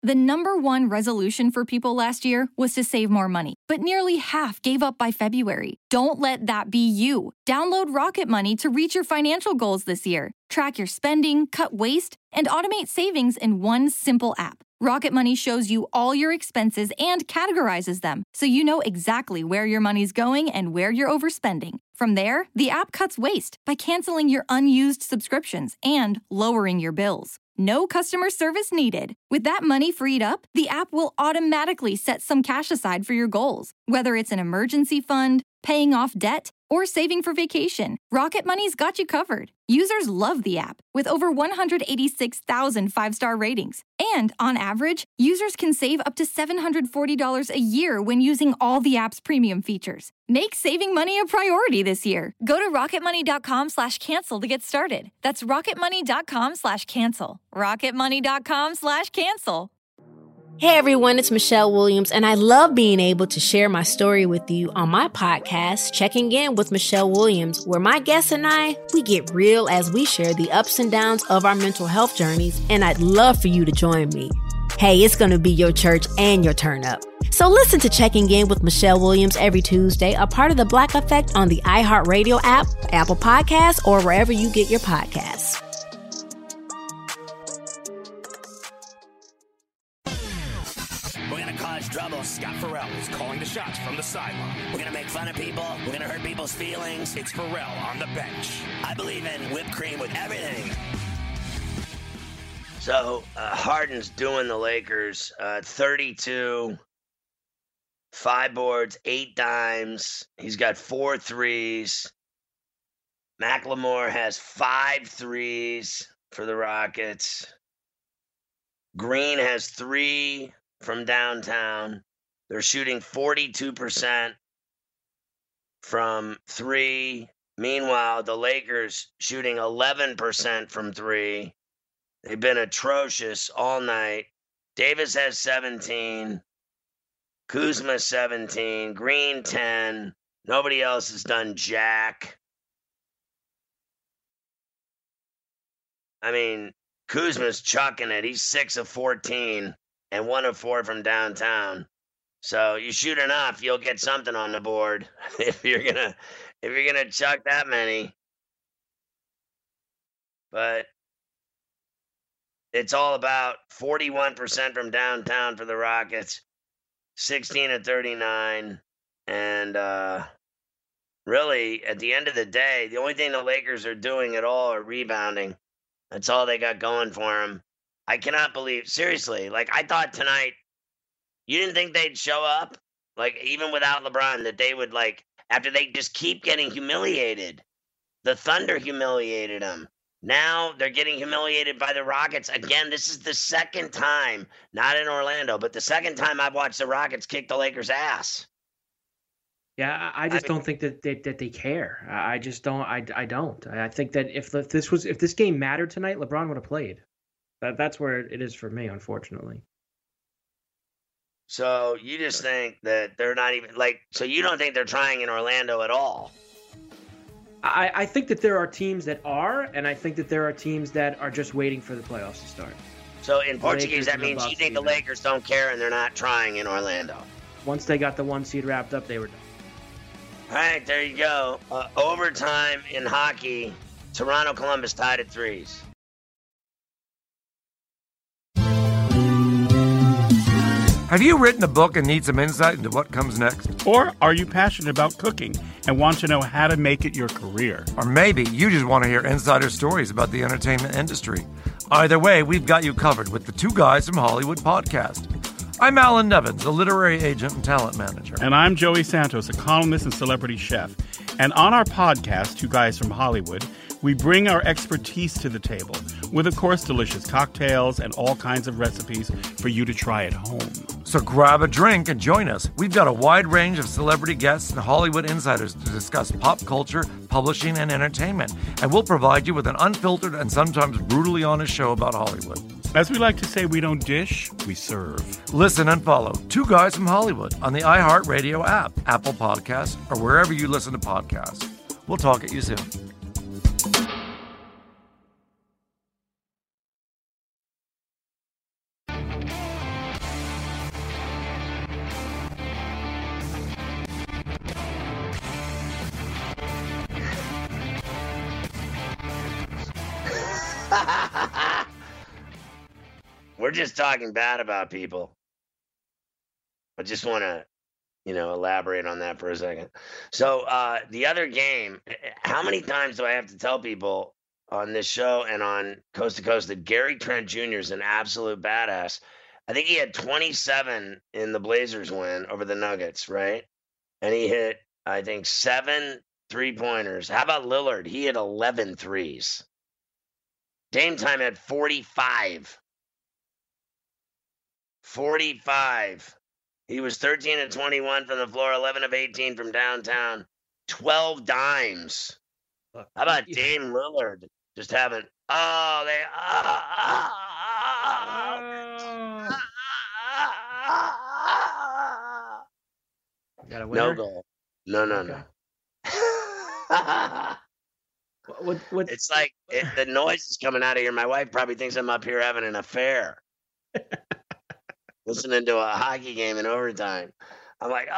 The #1 resolution for people last year was to save more money, but nearly half gave up by February. Don't let that be you. Download Rocket Money to reach your financial goals this year. Track your spending, cut waste, and automate savings in one simple app. Rocket Money shows you all your expenses and categorizes them, so you know exactly where your money's going and where you're overspending. From there, the app cuts waste by canceling your unused subscriptions and lowering your bills. No customer service needed. With that money freed up, the app will automatically set some cash aside for your goals, whether it's an emergency fund, paying off debt, or saving for vacation. Rocket Money's got you covered. Users love the app, with over 186,000 five-star ratings. And on average, users can save up to $740 a year when using all the app's premium features. Make saving money a priority this year. Go to rocketmoney.com/cancel to get started. That's rocketmoney.com/cancel. rocketmoney.com/cancel. Hey everyone, it's Michelle Williams, and I love being able to share my story with you on my podcast, Checking In with Michelle Williams, where my guests and I, we get real as we share the ups and downs of our mental health journeys, and I'd love for you to join me. Hey, it's going to be your church and your turn up. So listen to Checking In with Michelle Williams every Tuesday, a part of the Black Effect on the iHeartRadio app, Apple Podcasts, or wherever you get your podcasts. Trouble. Scott Farrell is calling the shots from the sideline. We're going to make fun of people. We're going to hurt people's feelings. It's Farrell on the bench. I believe in whipped cream with everything. So, Harden's doing the Lakers 32, 5 boards, 8 dimes. He's got 4 threes. McLemore has 5 threes for the Rockets. Green has 3 from downtown. They're shooting 42% from 3. Meanwhile, the Lakers shooting 11% from 3. They've been atrocious all night. Davis has 17. Kuzma 17. Green 10. Nobody else has done jack. I mean, Kuzma's chucking it. He's 6 of 14. And 1 of 4 from downtown. So you shoot enough, you'll get something on the board if you're gonna chuck that many. But it's all about 41% from downtown for the Rockets, 16 of 39, and really at the end of the day, the only thing the Lakers are doing at all are rebounding. That's all they got going for them. I cannot believe, seriously, like I thought tonight, you didn't think they'd show up? Like even without LeBron, that they would like, after they just keep getting humiliated. The Thunder humiliated them. Now they're getting humiliated by the Rockets. Again, this is the second time, not in Orlando, but the second time I've watched the Rockets kick the Lakers' ass. Yeah, I don't think that they care. I just don't. I don't. I think that if this game mattered tonight, LeBron would have played. That's where it is for me, unfortunately. So you just think that they're not even so you don't think they're trying in Orlando at all? I think that there are teams that are, and I think that there are teams that are just waiting for the playoffs to start. So in Portuguese, that means you think the Lakers don't care and they're not trying in Orlando. Once they got the 1 seed wrapped up, they were done. All right, there you go. Overtime in hockey, Toronto-Columbus tied at 3s. Have you written a book and need some insight into what comes next? Or are you passionate about cooking and want to know how to make it your career? Or maybe you just want to hear insider stories about the entertainment industry. Either way, we've got you covered with the Two Guys from Hollywood podcast. I'm Alan Nevins, a literary agent and talent manager. And I'm Joey Santos, a columnist and celebrity chef. And on our podcast, Two Guys from Hollywood, we bring our expertise to the table with, of course, delicious cocktails and all kinds of recipes for you to try at home. So grab a drink and join us. We've got a wide range of celebrity guests and Hollywood insiders to discuss pop culture, publishing, and entertainment. And we'll provide you with an unfiltered and sometimes brutally honest show about Hollywood. As we like to say, we don't dish, we serve. Listen and follow Two Guys from Hollywood on the iHeartRadio app, Apple Podcasts, or wherever you listen to podcasts. We'll talk at you soon. we're just talking bad about people. I just want to, elaborate on that for a second. So the other game, how many times do I have to tell people on this show and on Coast to Coast that Gary Trent Jr. is an absolute badass? I think he had 27 in the Blazers win over the Nuggets, right? And he hit, I think, 7 3-pointers. How about Lillard? He hit 11 threes. Dame Time had 45. 45. He was 13 of 21 from the floor, 11 of 18 from downtown, 12 dimes. How about Dame Lillard? Just having, Got a winner? No goal. No. What? It's like the noise is coming out of here. My wife probably thinks I'm up here having an affair. Listening to a hockey game in overtime. I'm like,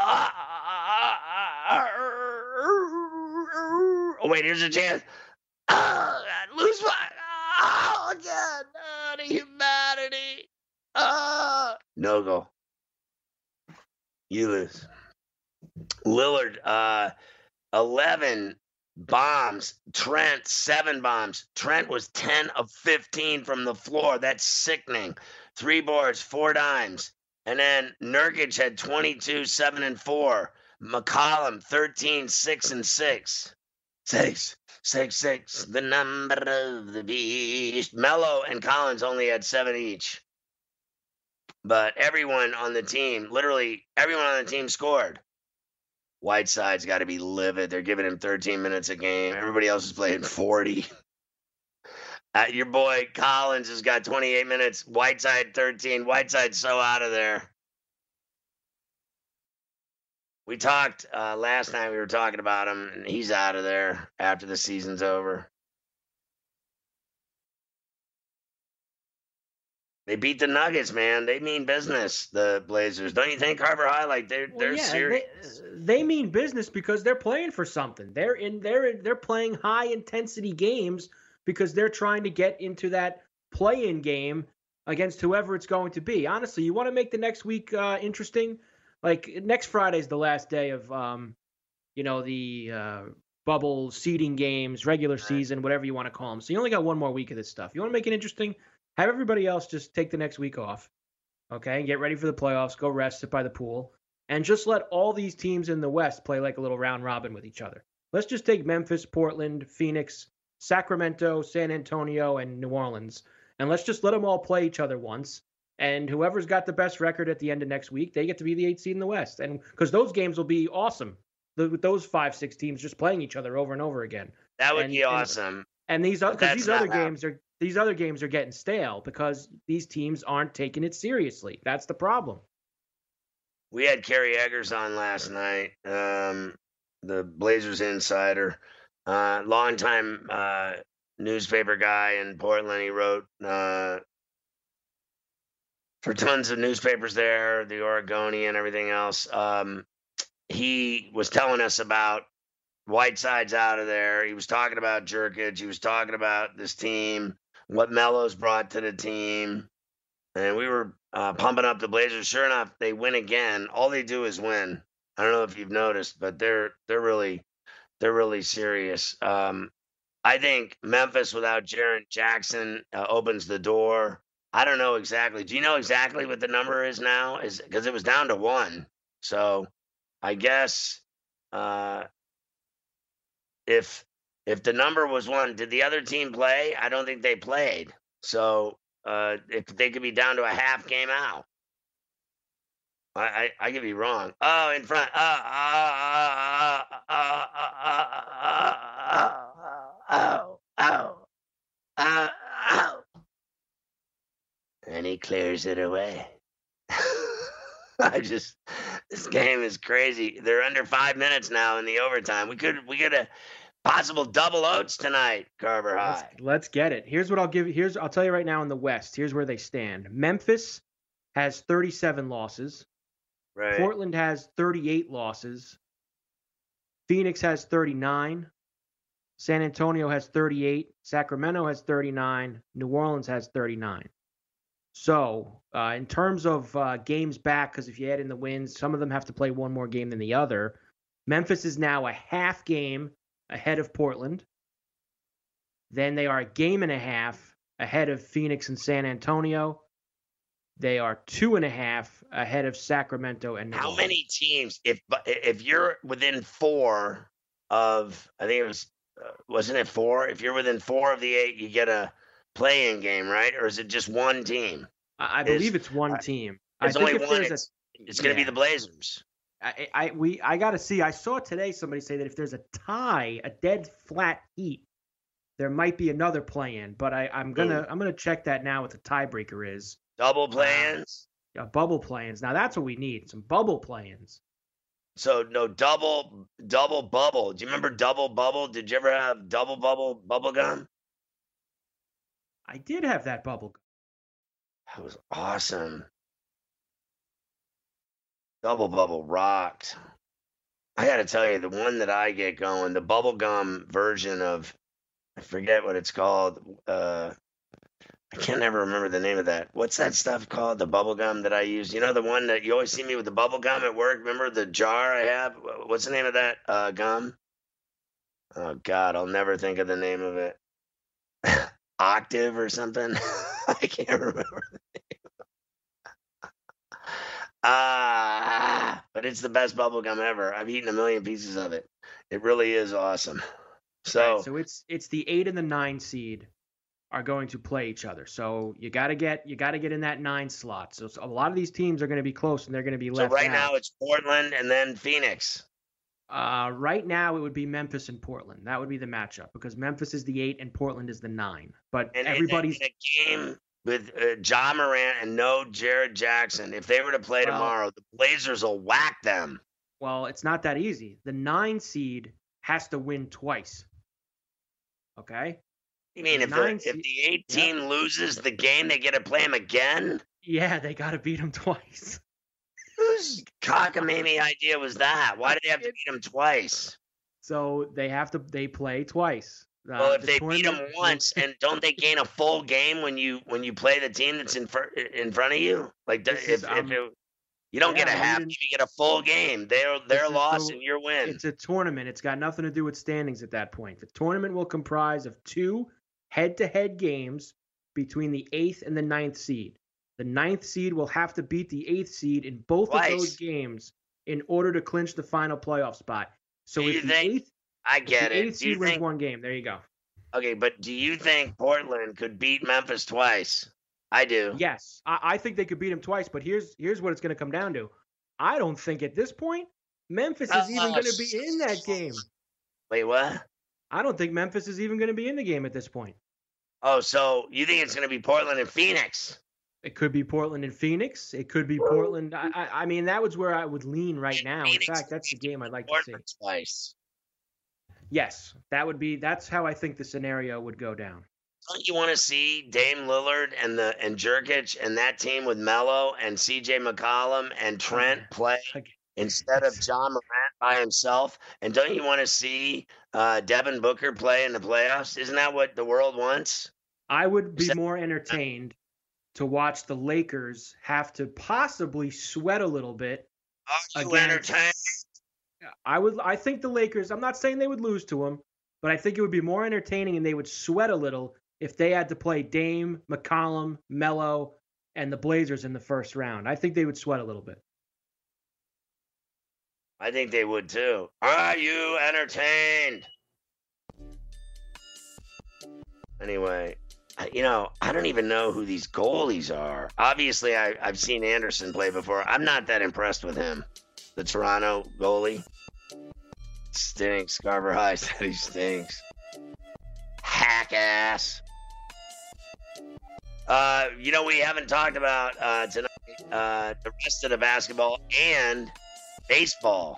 oh, wait, here's a chance. Lose one. Oh, again. The humanity. No goal. You lose. Lillard, 11 bombs. Trent, 7 bombs. Trent was 10 of 15 from the floor. That's sickening. 3 boards, 4 dimes. And then Nurkic had 22, 7 and 4. McCollum, 13, 6 and 6. 6, 6, 6, the number of the beast. Melo and Collins only had 7 each. But everyone on the team, literally everyone on the team scored. Whiteside's got to be livid. They're giving him 13 minutes a game. Everybody else is playing 40. Your boy Collins has got 28 minutes. Whiteside 13. Whiteside's so out of there. We talked last night. We were talking about him, and he's out of there after the season's over. They beat the Nuggets, man. They mean business, the Blazers. Don't you think, Carver High? Like they're serious. They mean business because they're playing for something. They're playing high intensity games because they're trying to get into that play-in game against whoever it's going to be. Honestly, you want to make the next week interesting? Like next Friday's the last day of the bubble seeding games, regular season, whatever you want to call them. So you only got one more week of this stuff. You want to make it interesting? Have everybody else just take the next week off, okay, and get ready for the playoffs, go rest, sit by the pool, and just let all these teams in the West play like a little round robin with each other. Let's just take Memphis, Portland, Phoenix, Sacramento, San Antonio, and New Orleans, and let's just let them all play each other once, and whoever's got the best record at the end of next week, they get to be the 8th seed in the West, and because those games will be awesome, with those 5-6 teams just playing each other over and over again. That would be awesome. And these other games are getting stale because these teams aren't taking it seriously. That's the problem. We had Kerry Eggers on last night, the Blazers insider, longtime newspaper guy in Portland. He wrote for tons of newspapers there, the Oregonian and everything else. He was telling us about Whiteside's out of there. He was talking about Jerkic. He was talking about this team, what Melo's brought to the team. And we were pumping up the Blazers. Sure enough, they win again. All they do is win. I don't know if you've noticed, but they're really serious. I think Memphis without Jaren Jackson opens the door. I don't know exactly. Do you know exactly what the number is now? Is because it was down to 1. So I guess if the number was 1, did the other team play? I don't think they played. So if they could be down to a half game out. I could be wrong. Oh, in front. And he clears it away. This game is crazy. They're under 5 minutes now in the overtime. We could a possible double Oates tonight, Carver High. Let's get it. Here's what I'll give you. I'll tell you right now in the West. Here's where they stand. Memphis has 37 losses. Right. Portland has 38 losses. Phoenix has 39. San Antonio has 38. Sacramento has 39. New Orleans has 39. So in terms of games back, because if you add in the wins, some of them have to play one more game than the other. Memphis is now a half game ahead of Portland. Then they are a game and a half ahead of Phoenix and San Antonio. They are 2.5 ahead of Sacramento and New Orleans. How many teams? If you're within 4 of, I think it was, wasn't it 4? If you're within 4 of the 8, you get a play-in game, right? Or is it just one team? I believe it's one team. It's only one. It's going to be the Blazers. I got to see. I saw today somebody say that if there's a tie, a dead flat heat, there might be another play-in. But I'm gonna check that now what the tiebreaker is. Double play-ins? Bubble play-ins. Now that's what we need, some bubble play-ins. So no double bubble. Do you remember double bubble? Did you ever have double bubble gum? I did have that bubble gum. That was awesome. Double bubble rocked. I got to tell you, the one that I get going, the bubble gum version of, I forget what it's called. I can't never remember the name of that. What's that stuff called? The bubble gum that I use? You know, the one that you always see me with the bubble gum at work? Remember the jar I have? What's the name of that gum? Oh, God, I'll never think of the name of it. Octave or something? I can't remember the name. But it's the best bubble gum ever. I've eaten 1 million pieces of it. It really is awesome. So, right, so it's the 8 and the 9 seed are going to play each other. So you got to get in that 9 slot. So a lot of these teams are going to be close and they're going to be left out. So right now it's Portland and then Phoenix. Right now it would be Memphis and Portland. That would be the matchup because Memphis is the 8 and Portland is the 9. But everybody's in a game with Ja Morant and no Jared Jackson. If they were to play tomorrow, the Blazers will whack them. Well, it's not that easy. The 9 seed has to win twice. Okay? You mean if the 8 team loses the game, they get to play them again? Yeah, they got to beat them twice. Whose cockamamie idea was that? Why do they have to beat them twice? So they play twice. Well, if they beat them once, and don't they gain a full game when you play the team that's in front of you? Like you don't get a half game, you get a full game. Their loss and your win. It's a tournament. It's got nothing to do with standings at that point. The tournament will comprise of 2 head-to-head games between the 8th and the 9th seed. The 9th seed will have to beat the 8th seed in both of those games in order to clinch the final playoff spot. So if the 8th, I get it. 8th seed wins one game. There you go. Okay, but do you think Portland could beat Memphis twice? I do. Yes, I think they could beat them twice, but here's what it's going to come down to. I don't think at this point Memphis is even going to be in that game. Wait, what? I don't think Memphis is even going to be in the game at this point. Oh, so you think it's going to be Portland and Phoenix? It could be Portland and Phoenix. It could be Portland. I mean, that was where I would lean right now. In fact, that's the game I'd like to see. Twice. Yes, that's how I think the scenario would go down. Don't you want to see Dame Lillard and Jerkic and that team with Melo and CJ McCollum and Trent play instead of Ja Morant by himself? And don't you want to see Devin Booker play in the playoffs? Isn't that what the world wants? I would be more entertained to watch the Lakers have to possibly sweat a little bit. Are you entertained? I think the Lakers, I'm not saying they would lose to them, but I think it would be more entertaining and they would sweat a little if they had to play Dame, McCollum, Melo, and the Blazers in the first round. I think they would sweat a little bit. I think they would too. Are you entertained? Anyway, I don't even know who these goalies are. Obviously, I've seen Anderson play before. I'm not that impressed with him. The Toronto goalie. Stinks. Carver High said he stinks. Hack ass. We haven't talked about tonight the rest of the basketball and baseball.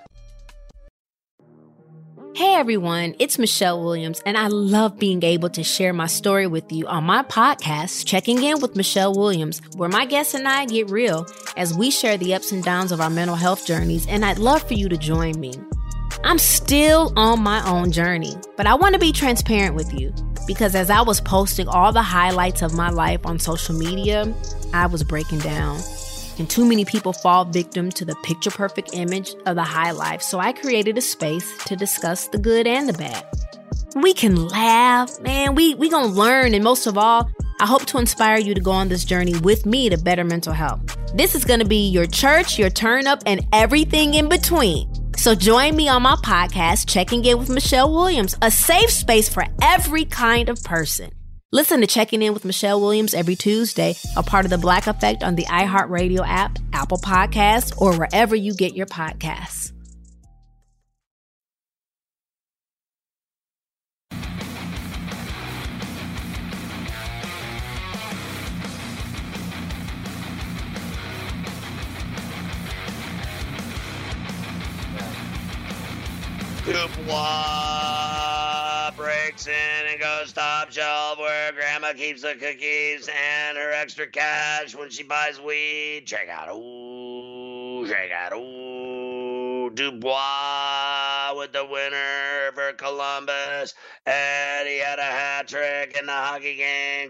Hey everyone, it's Michelle Williams, and I love being able to share my story with you on my podcast, Checking In with Michelle Williams, where my guests and I get real as we share the ups and downs of our mental health journeys, and I'd love for you to join me. I'm still on my own journey, but I want to be transparent with you. because as I was posting all the highlights of my life on social media, I was breaking down. And too many people fall victim to the picture-perfect image of the high life, so I created a space to discuss the good and the bad. We can laugh, man. We gonna learn, and most of all, I hope to inspire you to go on this journey with me to better mental health. This is gonna be your church, your turn up, and everything in between. So join me on my podcast, Checking In with Michelle Williams, a safe space for every kind of person. Listen to Checking In with Michelle Williams every Tuesday, a part of the Black Effect on the iHeartRadio app, Apple Podcasts, or wherever you get your podcasts. Dubois breaks in and goes top shelf where grandma keeps the cookies and her extra cash when she buys weed. Check out, ooh, Dubois with the winner for Columbus, and he had a hat trick in the hockey game.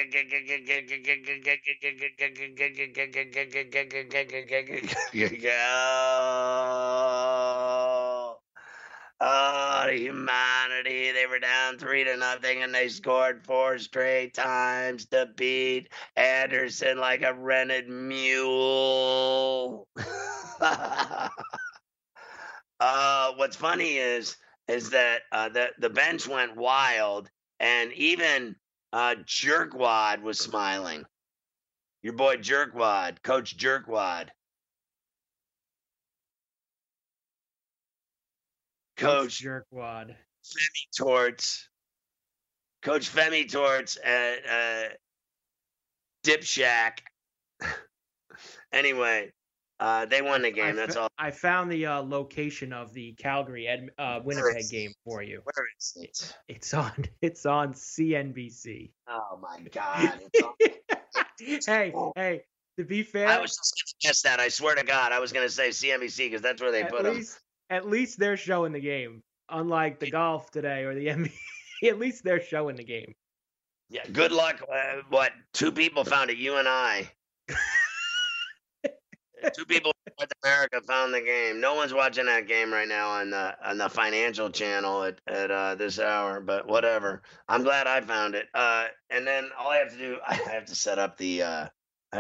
Oh, the humanity. They were down 3-0, and they scored 4 straight times to beat Anderson like a rented mule. What's funny is that the bench went wild, and even Jerkwad was smiling. Your boy Jerkwad, Coach Jerkwad. Coach Jerkwad. Femi Torts. Coach Femi Torts at Dipshack. Anyway, they won the game. That's all. I found the location of the Calgary Winnipeg game for you. Where is it? It's on CNBC. Oh my God! Hey, to be fair, I was just going to guess that. I swear to God, I was going to say CNBC because that's where they put them. At least they're showing the game, unlike the golf today or the NBA. At least they're showing the game. Yeah, good luck. What? 2 people found it, you and I. 2 people in North America found the game. No one's watching that game right now on the Financial Channel at this hour, but whatever. I'm glad I found it. And then all I have to do, I have to set up the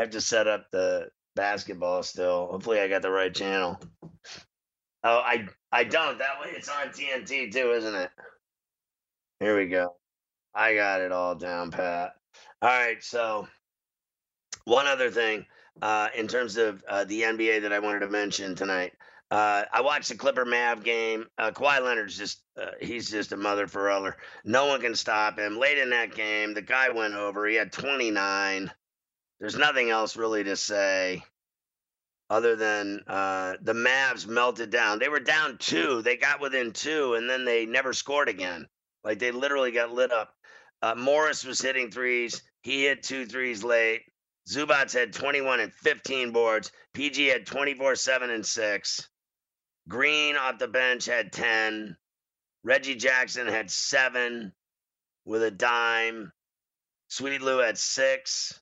basketball still. Hopefully I got the right channel. Oh, I don't. That way it's on TNT too, isn't it? Here we go. I got it all down pat. All right, so one other thing in terms of the NBA that I wanted to mention tonight. I watched the Clipper Mav game. Kawhi Leonard's he's just a mother forever. No one can stop him. Late in that game, the guy went over. He had 29. There's nothing else really to say. Other than the Mavs melted down. They were down 2. They got within 2, and then they never scored again. Like, they literally got lit up. Morris was hitting threes. He hit 2 threes late. Zubats had 21 and 15 boards. PG had 24, 7, and 6. Green off the bench had 10. Reggie Jackson had 7 with a dime. Sweetie Lou had 6.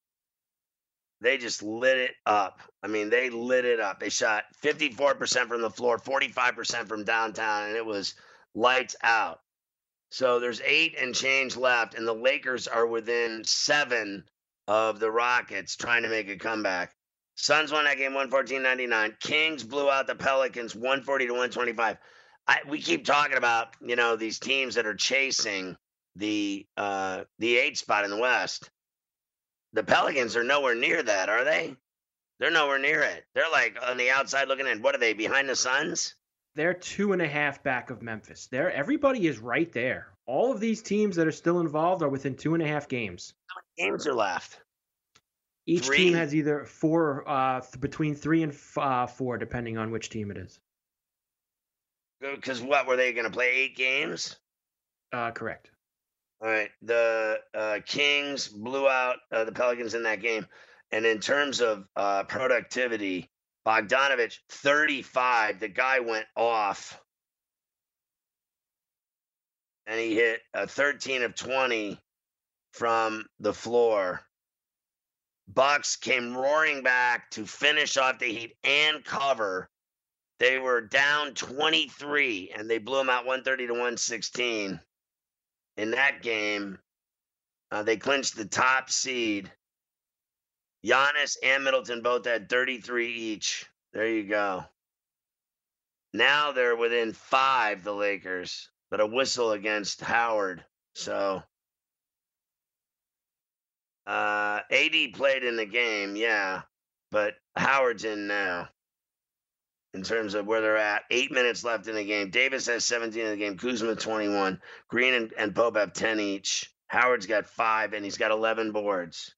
They just lit it up. I mean, they lit it up. They shot 54% from the floor, 45% from downtown, and it was lights out. So there's 8 and change left, and the Lakers are within 7 of the Rockets trying to make a comeback. Suns won that game 114-99. Kings blew out the Pelicans 140-125. We keep talking about, these teams that are chasing the 8 spot in the West. The Pelicans are nowhere near that, are they? They're nowhere near it. They're like on the outside looking in. What are they, behind the Suns? They're 2.5 back of Memphis. Everybody is right there. All of these teams that are still involved are within 2.5 games. How many games are left? Each 3? team has either 4, between 3 and 4, depending on which team it is. Because what, were they going to play 8 games? Correct. All right, the Kings blew out the Pelicans in that game. And in terms of productivity, Bogdanovich, 35. The guy went off. and he hit a 13 of 20 from the floor. Bucks came roaring back to finish off the Heat and cover. They were down 23, and they blew them out 130 to 116. In that game, they clinched the top seed. Giannis and Middleton both had 33 each. There you go. Now they're within 5, the Lakers, but a whistle against Howard. So AD played in the game, yeah, but Howard's in now in terms of where they're at. 8 minutes left in the game. Davis has 17 in the game. Kuzma 21. Green and Pope have 10 each. Howard's got 5, and he's got 11 boards.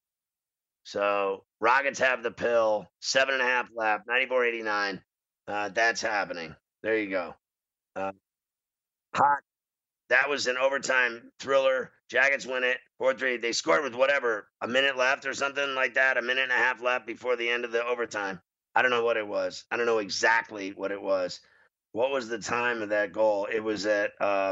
So Rockets have the pill. 7.5 left. 94-89. That's happening. There you go. Hot. That was an overtime thriller. Jackets win it 4-3. They scored with whatever, a minute left or something like that, a minute and a half left before the end of the overtime. I don't know what it was. I don't know exactly what it was. What was the time of that goal? It was at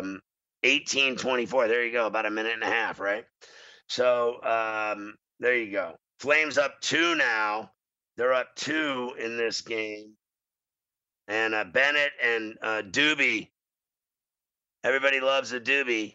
18:24. There you go, about a minute and a half, right? So there you go. Flames up 2 now. They're up 2 in this game. And Bennett and Doobie. Everybody loves a Doobie.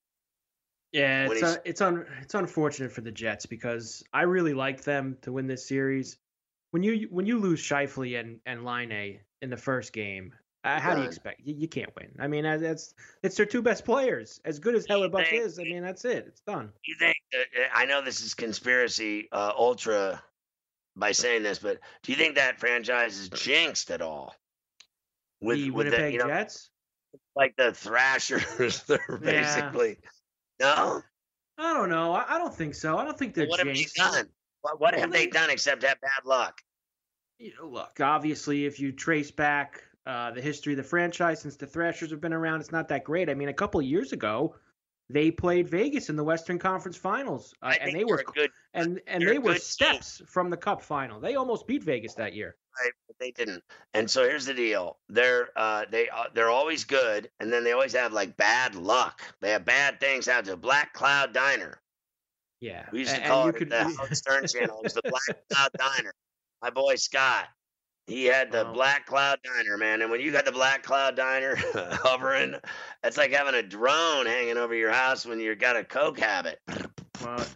Yeah, it's unfortunate for the Jets because I really like them to win this series. When you lose Scheifele and Line in the first game, how do you expect? You can't win. I mean, it's their 2 best players. As good as Hellerbuck is, I mean, that's it. It's done. You think? I know this is conspiracy ultra by saying this, but do you think that franchise is jinxed at all? With the Winnipeg Jets? Like the Thrashers, they're basically. No? I don't know. I don't think so. I don't think they're jinxed. What have they done? What have they done except have bad luck? Look, obviously, if you trace back the history of the franchise since the Thrashers have been around, it's not that great. I mean, a couple of years ago, they played Vegas in the Western Conference Finals, and they were good. And they were steps from the Cup final. They almost beat Vegas that year. Right, but they didn't. And so here's the deal: they're always good, and then they always have like bad luck. They have bad things happen. To Black Cloud Diner. Yeah, we used to call it the Howard Stern channel. It was the Black Cloud Diner. My boy Scott, he had the Black Cloud Diner, man. And when you got the Black Cloud Diner hovering, it's like having a drone hanging over your house when you've got a coke habit. Well,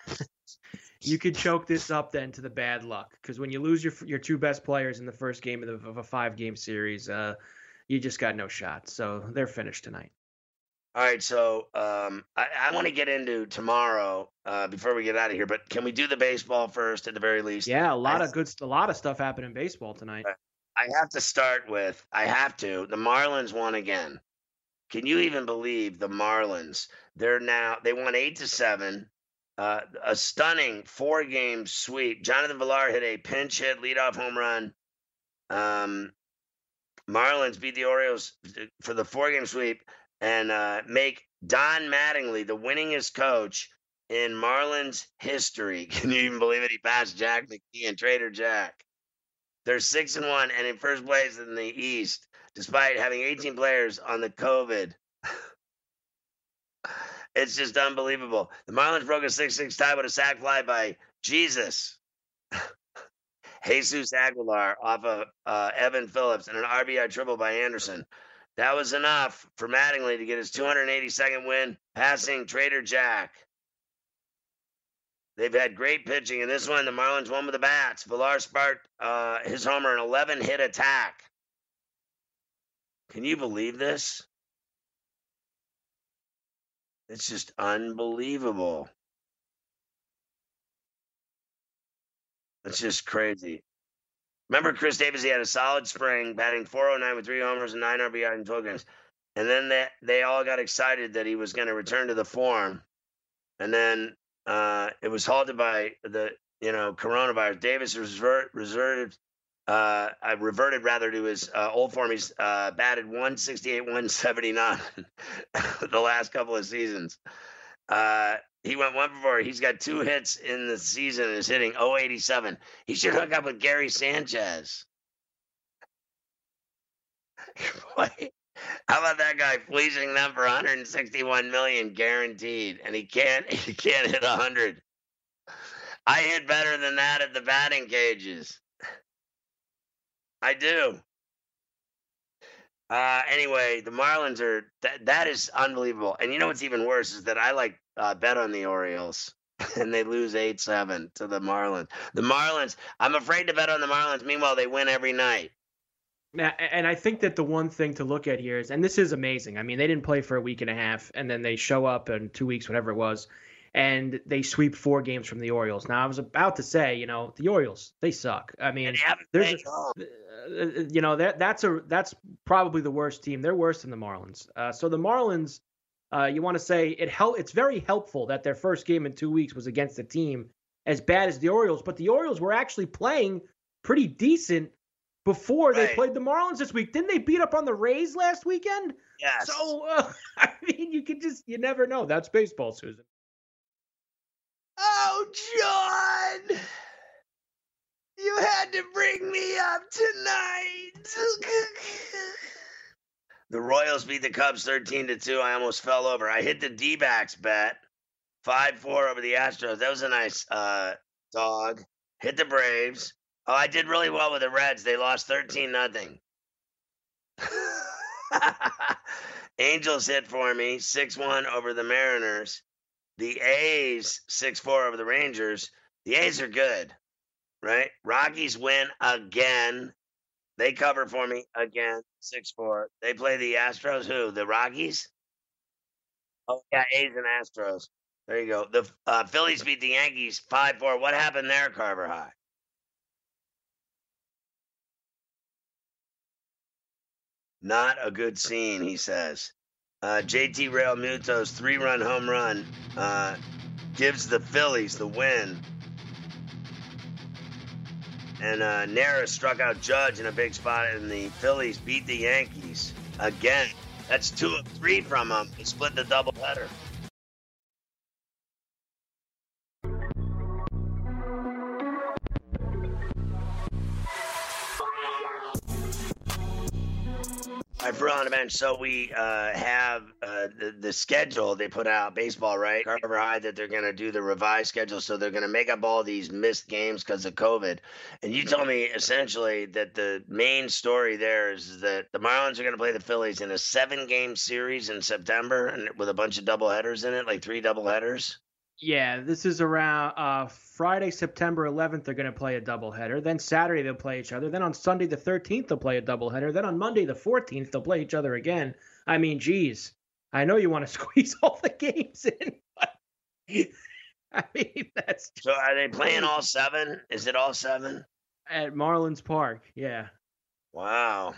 you could choke this up then to the bad luck because when you lose your 2 best players in the first game of a 5-game series, you just got no shot. So they're finished tonight. All right, so I want to get into tomorrow before we get out of here, but can we do the baseball first at the very least? Yeah, a lot of stuff happened in baseball tonight. I have to start with the Marlins won again. Can you even believe the Marlins? They won 8-7, a stunning 4-game sweep. Jonathan Villar hit a pinch hit leadoff home run. Marlins beat the Orioles for the 4-game sweep. And make Don Mattingly the winningest coach in Marlins history. Can you even believe it? He passed Jack McKee and Trader Jack. They're 6-1 and in first place in the East, despite having 18 players on the COVID. It's just unbelievable. The Marlins broke a 6-6 tie with a sac fly by Jesus Aguilar off of Evan Phillips and an RBI triple by Anderson. That was enough for Mattingly to get his 282nd win, passing Trader Jack. They've had great pitching. In this one, the Marlins won with the bats. Villar sparked his homer, an 11-hit attack. Can you believe this? It's just unbelievable. It's just crazy. Remember Chris Davis, he had a solid spring, batting .409 with 3 homers and 9 RBI in 12 games. And then they all got excited that he was going to return to the form. And then it was halted by the coronavirus. Davis reverted to his old form. He's batted .168, .179 the last couple of seasons. He went 1 for 4. He's got 2 hits in the season and is hitting .087. He should hook up with Gary Sanchez. How about that guy fleecing them for 161 million guaranteed, and he can't hit 100. I hit better than that at the batting cages. I do. Anyway, the Marlins are that is unbelievable. And you know what's even worse is that I bet on the Orioles and they lose 8-7 to the Marlins. The Marlins, I'm afraid to bet on the Marlins. Meanwhile, they win every night. And I think that the one thing to look at here is, and this is amazing. I mean, they didn't play for a week and a half, and then they show up in 2 weeks, whatever it was, and they sweep 4 games from the Orioles. Now, I was about to say, the Orioles, they suck. I mean, that's probably the worst team. They're worse than the Marlins. So the Marlins, you want to say it's very helpful that their first game in 2 weeks was against a team as bad as the Orioles, but the Orioles were actually playing pretty decent before they played the Marlins this week. Didn't they beat up on the Rays last weekend? Yes. So, I mean, you never know. That's baseball, Susan. Oh, John! You had to bring me up tonight. The Royals beat the Cubs 13-2. I almost fell over. I hit the D-backs bet. 5-4 over the Astros. That was a nice dog. Hit the Braves. Oh, I did really well with the Reds. They lost 13-0. Angels hit for me 6-1 over the Mariners. The A's 6-4 over the Rangers. The A's are good, right? Rockies win again. They cover for me again, 6-4. They play the Astros. Who? The Rockies? Oh, yeah, A's and Astros. There you go. The Phillies beat the Yankees 5-4. What happened there, Carver High? Not a good scene, he says. JT Realmuto's 3-run home run gives the Phillies the win. And Nara struck out Judge in a big spot, and the Phillies beat the Yankees again. That's 2 of 3 from them. They split the doubleheader. For On the Bench, so we have the schedule they put out, baseball, right? Carver High, that they're going to do the revised schedule, so they're going to make up all these missed games because of COVID. And you told me essentially that the main story there is that the Marlins are going to play the Phillies in a 7-game series in September, and with a bunch of doubleheaders in it, like 3 doubleheaders. Yeah, this is around Friday, September 11th, they're going to play a doubleheader. Then Saturday, they'll play each other. Then on Sunday, the 13th, they'll play a doubleheader. Then on Monday, the 14th, they'll play each other again. I mean, geez, I know you want to squeeze all the games in, but I mean, that's... So are they playing all 7? Is it all 7? At Marlins Park, yeah. Wow.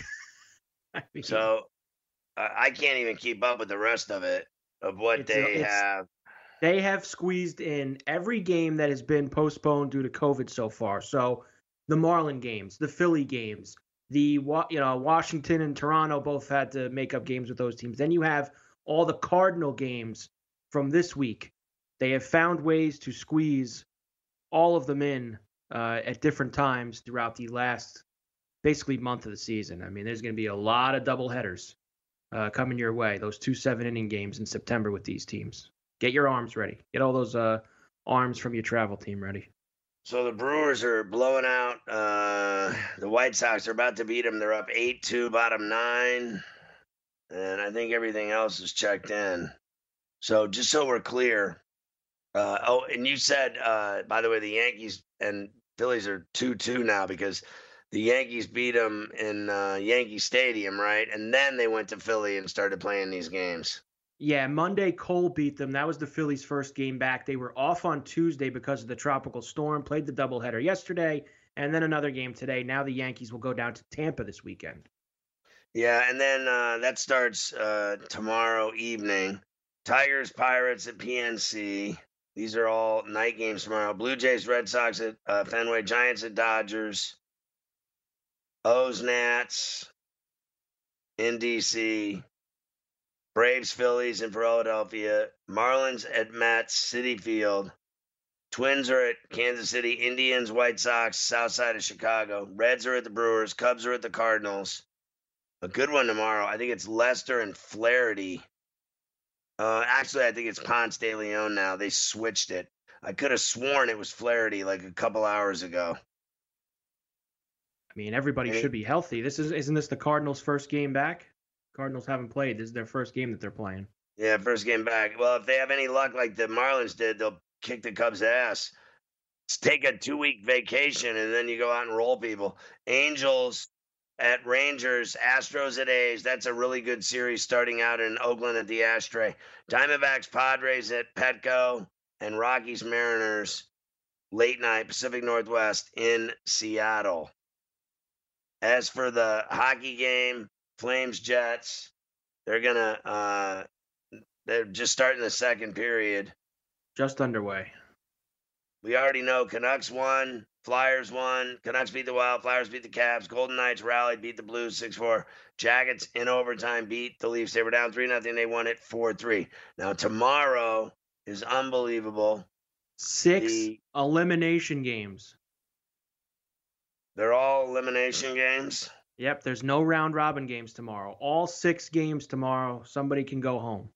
I mean, so I can't even keep up with the rest of it, of what they have. They have squeezed in every game that has been postponed due to COVID so far. So the Marlin games, the Philly games, the Washington and Toronto both had to make up games with those teams. Then you have all the Cardinal games from this week. They have found ways to squeeze all of them in at different times throughout the last basically month of the season. I mean, there's going to be a lot of doubleheaders coming your way, those 2 7-inning games in September with these teams. Get your arms ready. Get all those arms from your travel team ready. So the Brewers are blowing out the White Sox. They're about to beat them. They're up 8-2, bottom 9. And I think everything else is checked in. So just so we're clear. And you said, by the way, the Yankees and Phillies are 2-2 now because the Yankees beat them in Yankee Stadium, right? And then they went to Philly and started playing these games. Yeah, Monday, Cole beat them. That was the Phillies' first game back. They were off on Tuesday because of the tropical storm, played the doubleheader yesterday, and then another game today. Now the Yankees will go down to Tampa this weekend. Yeah, and then that starts tomorrow evening. Tigers, Pirates at PNC. These are all night games tomorrow. Blue Jays, Red Sox at Fenway. Giants at Dodgers. O's, Nats in D.C., Braves, Phillies in Philadelphia, Marlins at Mets, Citi Field. Twins are at Kansas City, Indians, White Sox, south side of Chicago. Reds are at the Brewers, Cubs are at the Cardinals. A good one tomorrow. I think it's Leicester and Flaherty. Actually, I think it's Ponce de Leon now. They switched it. I could have sworn it was Flaherty like a couple hours ago. I mean, everybody should be healthy. Isn't this the Cardinals' first game back? Cardinals haven't played. This is their first game that they're playing. Yeah, first game back. Well, if they have any luck like the Marlins did, they'll kick the Cubs' ass. Take a 2-week vacation, and then you go out and roll people. Angels at Rangers, Astros at A's. That's a really good series starting out in Oakland at the Astray. Diamondbacks, Padres at Petco, and Rockies, Mariners, late night, Pacific Northwest in Seattle. As for the hockey game, Flames, Jets, they're just starting the second period. Just underway. We already know Canucks won, Flyers won, Canucks beat the Wild, Flyers beat the Caps, Golden Knights rallied, beat the Blues 6-4. Jackets in overtime beat the Leafs. They were down 3-0. They won it 4-3. Now tomorrow is unbelievable. 6 elimination games. They're all elimination games? Yep, there's no round robin games tomorrow. All 6 games tomorrow. Somebody can go home.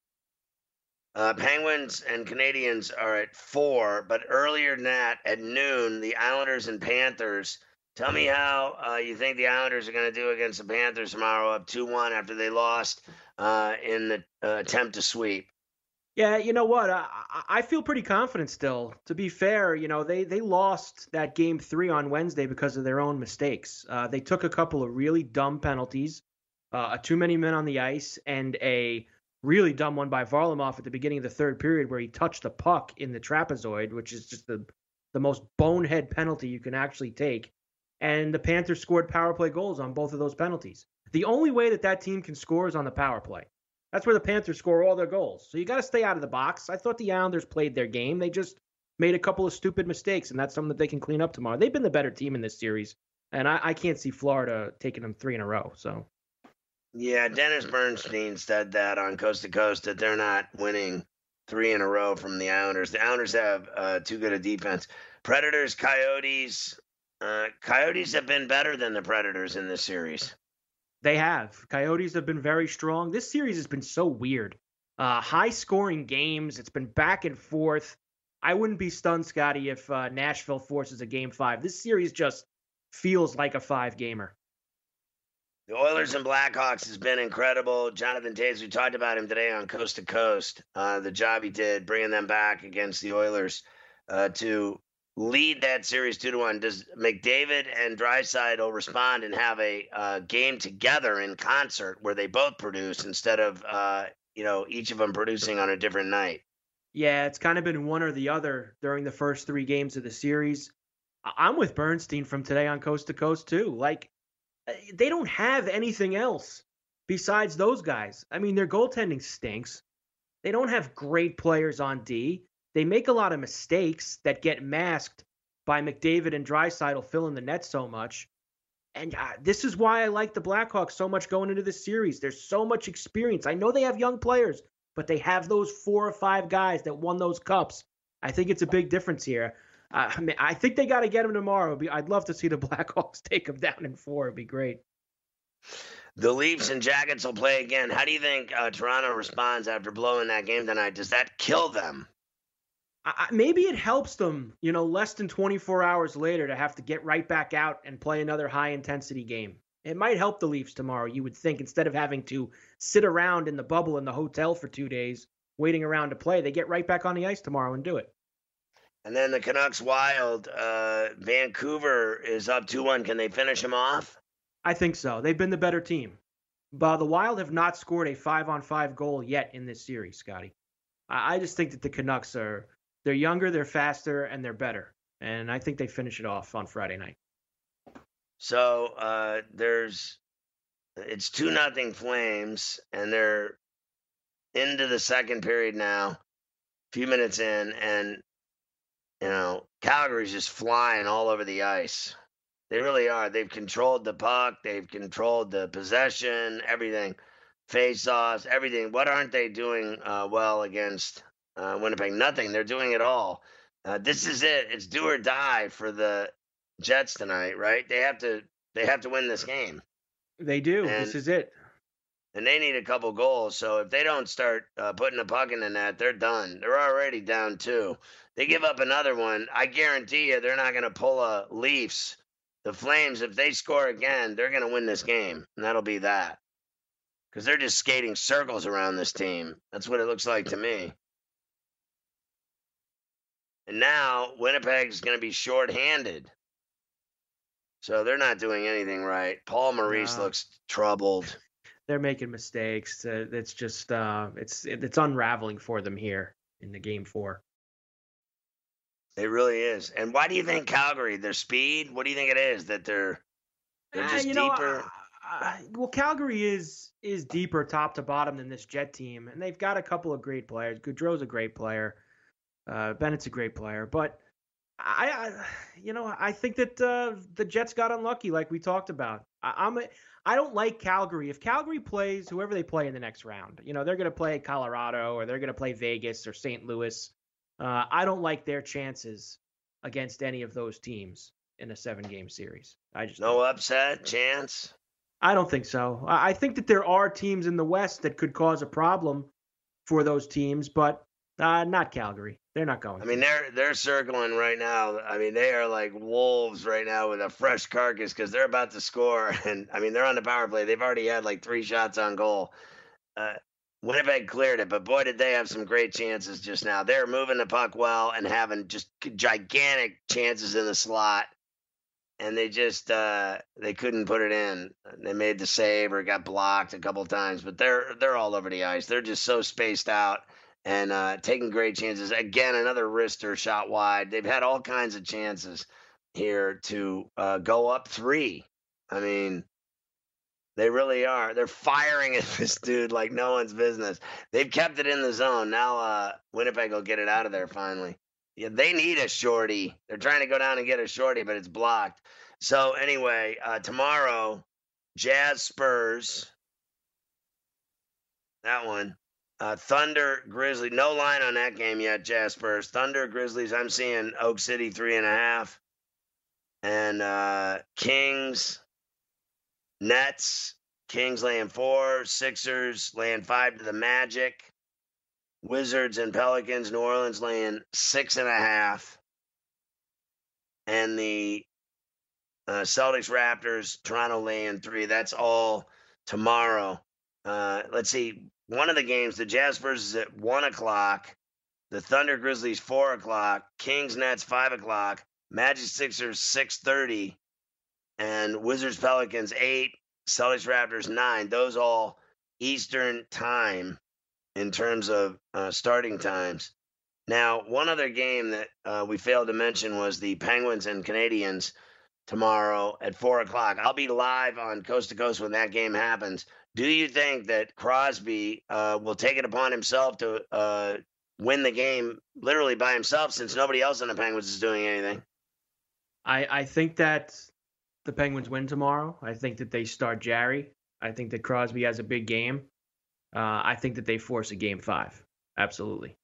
Penguins and Canadians are at 4, but earlier than that, at noon, the Islanders and Panthers. Tell me how you think the Islanders are going to do against the Panthers tomorrow, up 2-1 after they lost in the attempt to sweep. Yeah, you know what? I feel pretty confident still. To be fair, they lost that game 3 on Wednesday because of their own mistakes. They took a couple of really dumb penalties, too many men on the ice, and a really dumb one by Varlamov at the beginning of the third period where he touched the puck in the trapezoid, which is just the most bonehead penalty you can actually take. And the Panthers scored power play goals on both of those penalties. The only way that team can score is on the power play. That's where the Panthers score all their goals. So you got to stay out of the box. I thought the Islanders played their game. They just made a couple of stupid mistakes, and that's something that they can clean up tomorrow. They've been the better team in this series, and I can't see Florida taking them 3 in a row. So. Yeah, Dennis Bernstein said that on Coast to Coast that they're not winning 3 in a row from the Islanders. The Islanders have too good a defense. Predators, Coyotes. Coyotes have been better than the Predators in this series. They have. Coyotes have been very strong. This series has been so weird. High-scoring games. It's been back and forth. I wouldn't be stunned, Scotty, if Nashville forces a Game 5. This series just feels like a 5-gamer. The Oilers and Blackhawks has been incredible. Jonathan Toews, we talked about him today on Coast to Coast. The job he did bringing them back against the Oilers to lead that series 2-1. Does McDavid and Draisaitl respond and have a game together in concert where they both produce instead of each of them producing on a different night? Yeah, it's kind of been one or the other during the first 3 games of the series. I'm with Bernstein from today on Coast to Coast too. Like, they don't have anything else besides those guys. I mean, their goaltending stinks. They don't have great players on D. They make a lot of mistakes that get masked by McDavid and Draisaitl filling the net so much. And this is why I like the Blackhawks so much going into this series. There's so much experience. I know they have young players, but they have those 4 or 5 guys that won those cups. I think it's a big difference here. I think they got to get them tomorrow. I'd love to see the Blackhawks take them down in 4. It'd be great. The Leafs and Jackets will play again. How do you think Toronto responds after blowing that game tonight? Does that kill them? Maybe it helps them, less than 24 hours later to have to get right back out and play another high-intensity game. It might help the Leafs tomorrow, you would think, instead of having to sit around in the bubble in the hotel for 2 days waiting around to play. They get right back on the ice tomorrow and do it. And then the Canucks Wild, Vancouver is up 2-1. Can they finish them off? I think so. They've been the better team. But the Wild have not scored a 5-on-5 goal yet in this series, Scotty. I just think that the Canucks they're younger, they're faster, and they're better. And I think they finish it off on Friday night. So it's 2-0 Flames, and they're into the second period now, a few minutes in, and Calgary's just flying all over the ice. They really are. They've controlled the puck. They've controlled the possession, everything, face-offs, everything. What aren't they doing well against Winnipeg? Nothing. They're doing it all. This is it. It's do or die for the Jets tonight, right? They have to win this game. They do. And, This is it. And they need a couple goals. So if they don't start putting the puck in the net, they're done. They're already down 2. They give up another one, I guarantee you they're not going to pull a Leafs. The Flames, if they score again, they're going to win this game. And that'll be that. Because they're just skating circles around this team. That's what it looks like to me. And now Winnipeg's going to be shorthanded. So they're not doing anything right. Paul Maurice looks troubled. They're making mistakes. It's just it's unraveling for them here in the game 4. It really is. And why do you think Calgary? Their speed? What do you think it is that they're just deeper? Well, Calgary is deeper top to bottom than this Jet team, and they've got a couple of great players. Gaudreau's a great player. Bennett's a great player, but I think that the Jets got unlucky, like we talked about. I don't like Calgary. If Calgary plays whoever they play in the next round, they're going to play Colorado or they're going to play Vegas or St. Louis. I don't like their chances against any of those teams in a 7-game series. No upset chance? I don't think so. I think that there are teams in the West that could cause a problem for those teams, but not Calgary. They're not going. I mean, they're circling right now. I mean, they are like wolves right now with a fresh carcass because they're about to score. And, I mean, they're on the power play. They've already had like 3 shots on goal. Winnipeg cleared it, but boy, did they have some great chances just now. They're moving the puck well and having just gigantic chances in the slot. And they just they couldn't put it in. They made the save or got blocked a couple times, but they're all over the ice. They're just so spaced out. And taking great chances. Again, another wrister shot wide. They've had all kinds of chances here to go up 3. I mean, they really are. They're firing at this dude like no one's business. They've kept it in the zone. Now Winnipeg will get it out of there finally. Yeah, they need a shorty. They're trying to go down and get a shorty, but it's blocked. So anyway, tomorrow, Jazz Spurs. That one. Thunder, Grizzlies. No line on that game yet, Jazz Spurs. Thunder, Grizzlies. I'm seeing Oak City 3.5. And Kings, Nets. Kings laying 4. Sixers laying 5 to the Magic. Wizards and Pelicans. New Orleans laying 6.5. And the Celtics, Raptors, Toronto laying 3. That's all tomorrow. Let's see. One of the games, the Jazz Spurs is at 1 o'clock. The Thunder Grizzlies 4 o'clock. Kings Nets 5 o'clock. Magic Sixers 6:30. And Wizards Pelicans 8. Celtics Raptors 9. Those all Eastern time in terms of starting times. Now, one other game that we failed to mention was the Penguins and Canadiens tomorrow at 4 o'clock. I'll be live on Coast to Coast when that game happens. Do you think that Crosby will take it upon himself to win the game literally by himself since nobody else on the Penguins is doing anything? I think that the Penguins win tomorrow. I think that they start Jarry. I think that Crosby has a big game. I think that they force a game 5. Absolutely.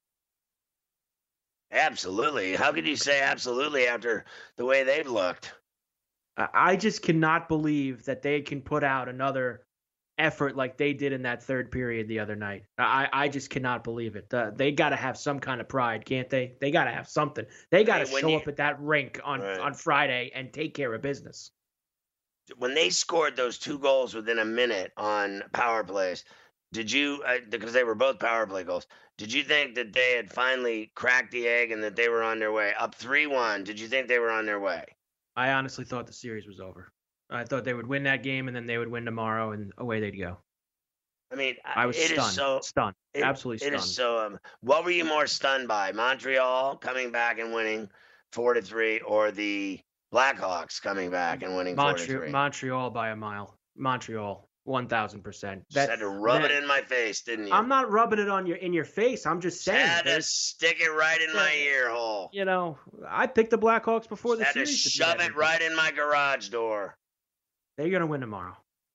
Absolutely. How could you say absolutely after the way they've looked? I just cannot believe that they can put out another effort like they did in that third period the other night. I just cannot believe it. They got to have some kind of pride, can't they? They got to have something. They got to show up at that rink on Friday and take care of business. When they scored those 2 goals within a minute on power plays, did you, because they were both power play goals, did you think that they had finally cracked the egg and that they were on their way? Up 3-1, did you think they were on their way? I honestly thought the series was over. I thought they would win that game and then they would win tomorrow and away they'd go. I mean, I was stunned. Absolutely stunned. It is so. What were you more stunned by? Montreal coming back and winning 4-3, or the Blackhawks coming back and winning 4-3? Montreal by a mile. Montreal, 1,000%. You had to rub it in my face, didn't you? I'm not rubbing it in your face. I'm just saying. Had to stick it right in my ear hole. I picked the Blackhawks before the series. Had to shove it right in my garage door. They're going to win tomorrow.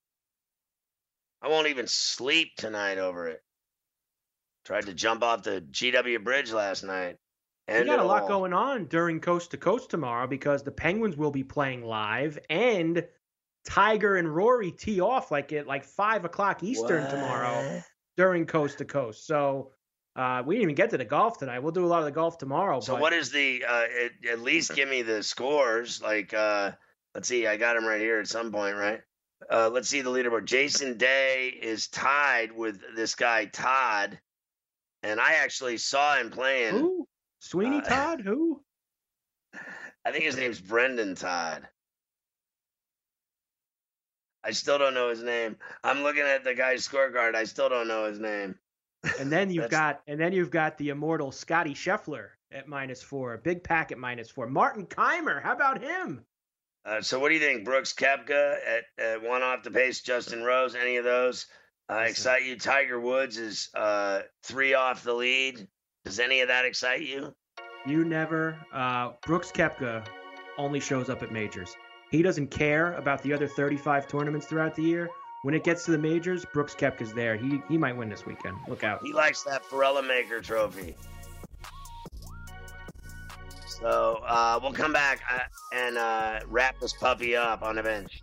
I won't even sleep tonight over it. Tried to jump off the GW Bridge last night. We got a lot going on during Coast to Coast tomorrow because the Penguins will be playing live and Tiger and Rory tee off at 5 o'clock Eastern tomorrow during Coast to Coast. So we didn't even get to the golf tonight. We'll do a lot of the golf tomorrow. So what is the at least give me the scores? Let's see, I got them right here at some point, right? Let's see the leaderboard. Jason Day is tied with this guy Todd, and I actually saw him playing. Who? Sweeney Todd? Who? I think his name's Brendan Todd. I still don't know his name. I'm looking at the guy's scorecard. I still don't know his name. And then you've got the immortal Scotty Scheffler at -4, Big Pack at -4, Martin Keimer. How about him? So what do you think? Brooks Koepka at 1 off the pace, Justin Rose, any of those excite you? Tiger Woods is 3 off the lead. Does any of that excite you? You never. Brooks Koepka only shows up at majors. He doesn't care about the other 35 tournaments throughout the year. When it gets to the majors, Brooks Koepka's there. He might win this weekend. Look out. He likes that Ferrella Maker trophy. So we'll come back and wrap this puppy up on the bench.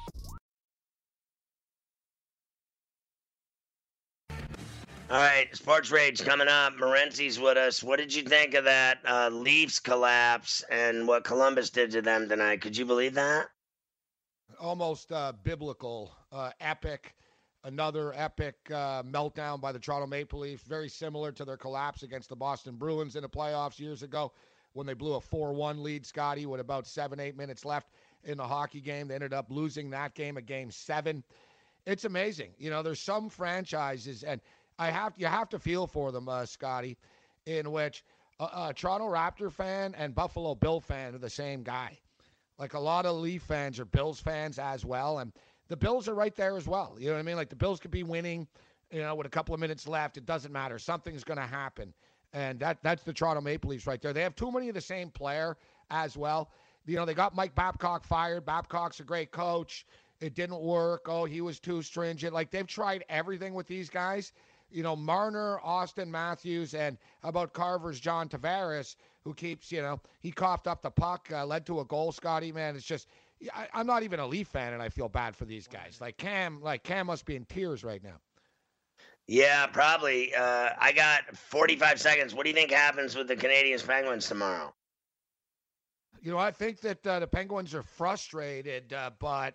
All right, Sports Rage coming up. Morency's with us. What did you think of that Leafs collapse and what Columbus did to them tonight? Could you believe that? Almost biblical, epic. Another epic meltdown by the Toronto Maple Leafs, very similar to their collapse against the Boston Bruins in the playoffs years ago when they blew a 4-1 lead, Scotty, with about 7-8 minutes left in the hockey game. They ended up losing that game, a Game 7. It's amazing. You know, there's some franchises, and you have to feel for them, Scotty, in which a Toronto Raptor fan and Buffalo Bill fan are the same guy. Like a lot of Leaf fans are Bills fans as well, and the Bills are right there as well. You know what I mean? Like the Bills could be winning, with a couple of minutes left. It doesn't matter. Something's going to happen, and that's the Toronto Maple Leafs right there. They have too many of the same player as well. You know, they got Mike Babcock fired. Babcock's a great coach. It didn't work. Oh, he was too stringent. Like they've tried everything with these guys. You know, Marner, Austin Matthews, and how about Carver's John Tavares, who keeps, he coughed up the puck, led to a goal, Scotty, man. It's just, I'm not even a Leaf fan, and I feel bad for these guys. Cam must be in tears right now. Yeah, probably. I got 45 seconds. What do you think happens with the Canadiens-Penguins tomorrow? You know, I think that the Penguins are frustrated, but...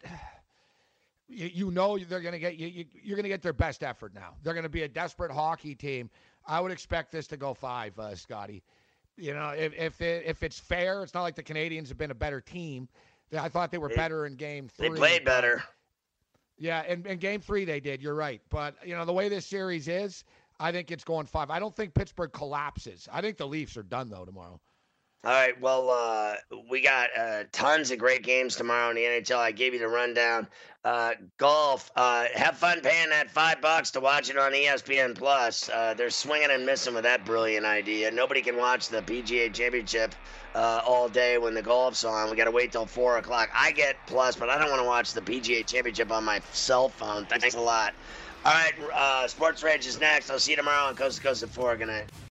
You know they're going to get you're going to get their best effort now. They're going to be a desperate hockey team. I would expect this to go 5, Scotty. You know, if it's fair, it's not like the Canadiens have been a better team. I thought they were better in Game 3. They played better. Yeah, in Game 3 they did. You're right. But, the way this series is, I think it's going 5. I don't think Pittsburgh collapses. I think the Leafs are done, though, tomorrow. All right, well, we got tons of great games tomorrow in the NHL. I gave you the rundown. Golf, have fun paying that $5 to watch it on ESPN Plus. They're swinging and missing with that brilliant idea. Nobody can watch the PGA Championship all day when the golf's on. We got to wait till 4 o'clock. I get Plus, but I don't want to watch the PGA Championship on my cell phone. Thanks a lot. All right, Sports Rage is next. I'll see you tomorrow on Coast to Coast at 4. Good night.